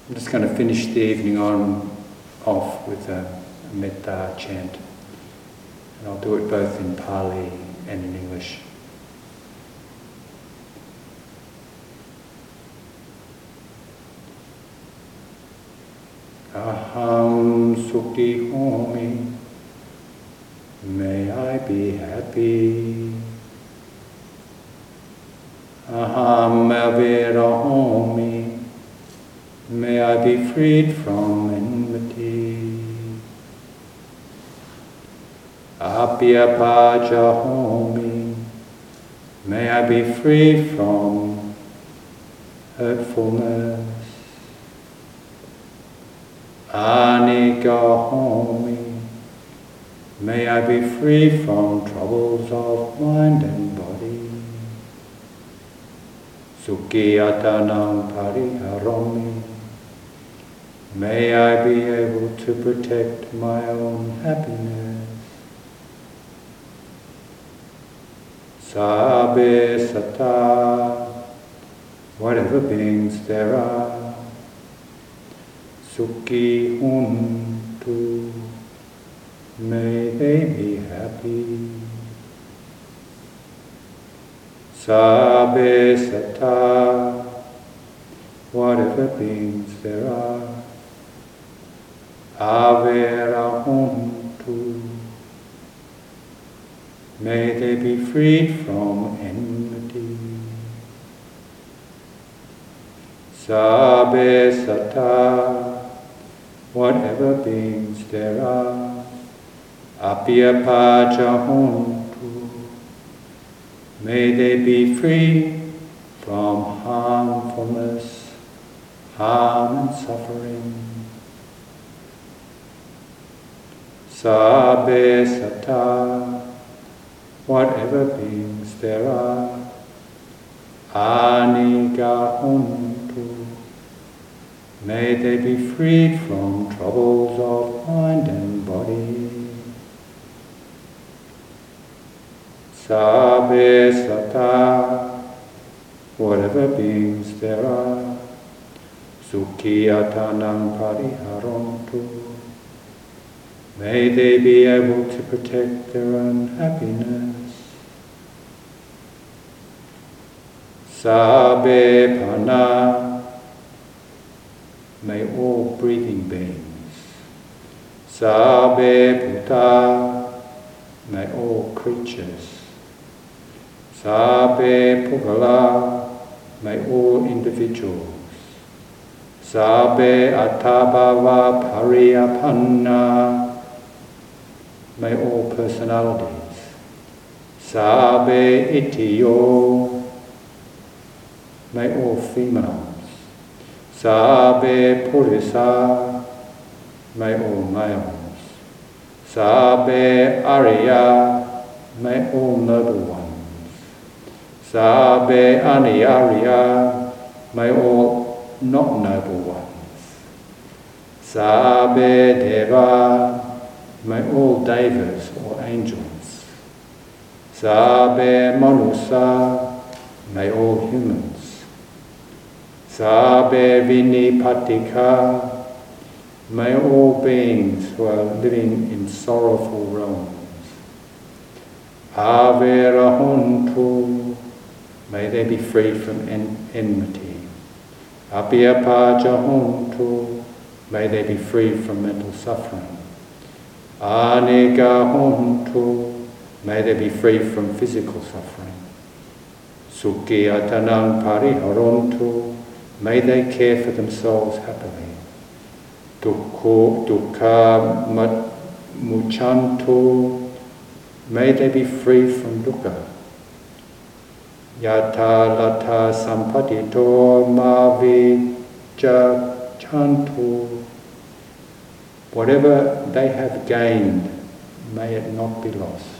I'm just going to finish the evening off with a metta chant. And I'll do it both in Pali and in English. Aham sukhi homi, may I be happy. Aham avira homi, may I be freed from enmity. Apyapaja homi, may I be free from hurtfulness. Anika homi, may I be free from troubles of mind and body. Sukhiyatanam pariharomi, may I be able to protect my own happiness. Sabbe sata, whatever beings there are, Sukhi huntu, may they be happy. Sabbe sata, whatever beings there are, avera huntu, may they be freed from enmity. Sabbe sata, whatever beings there are, apyapaja huntu, may they be free from harmfulness, harm and suffering. Sabbe sata, whatever beings there are, anika huntu, may they be freed from troubles of mind and body. Sabbe sata, whatever beings there are, sukhiyatanam pariharontu, may they be able to protect their own happiness. Sabbe pana, may all breathing beings. Sabbe bhuta, may all creatures. Sabbe pugala, may all individuals. Sabbe attabhava pariyapanna, may all personalities. Sabbe itiyo, may all females. Sabbe purisa, may all males. Sabbe arya, may all noble ones. Sabbe aniyarya, may all not noble ones. Sabbe deva, may all devas or angels. Sabbe manusa, may all humans. Sabbe vinipatika, may all beings who are living in sorrowful realms. Avera huntu, may they be free from enmity. Apyapaja huntu, may they be free from mental suffering. Anika huntu, may they be free from physical suffering. Sukhiyatanam pariharontu, may they care for themselves happily. Dukkha muchantu, may they be free from dukkha. Yata lata sampatito mavija chantu, whatever they have gained, may it not be lost.